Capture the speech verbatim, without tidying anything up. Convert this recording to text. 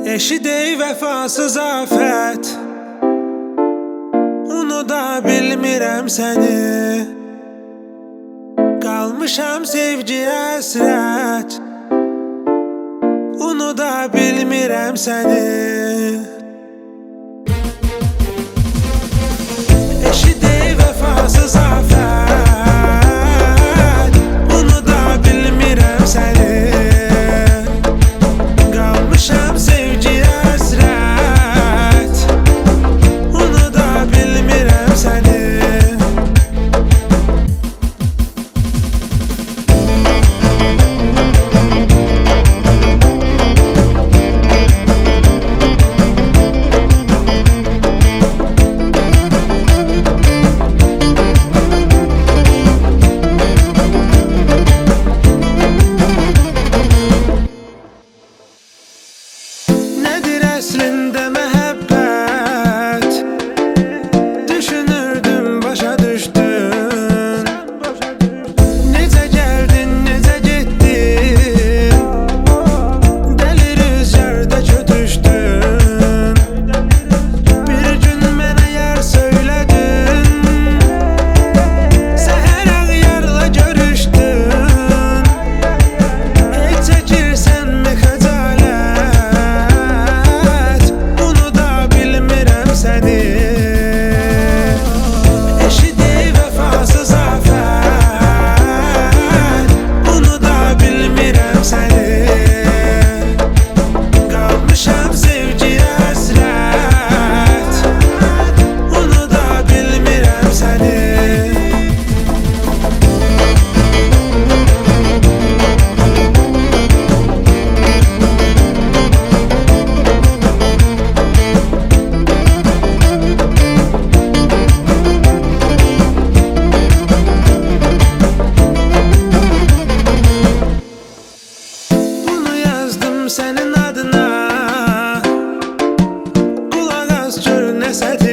Eşidey vəfasız afət, unuda bilmirəm səni. Qalmışam sevgiyə əsrət, unuda bilmirəm səni. Eşidey vəfasız afət, unuda bilmirəm səni. Qalmışam sevgiyə əsrət, unuda bilmirəm səni. Əslində məhəbbət, düşünürdüm, başa düşdün. Necə gəldin, necə getdin, dəli rüzgarda kötüşdün. Bir gün mənə yar söylədin, səhər ağyarla görüşdün. Heç çəkirsənmi xəcalət, eşidey vəfasız afət, unuda bilmirəm səni. Qalmışam sevgiyə əsrət, unuda bilmirəm səni. Sənin adına qulaq as gör nə sətir.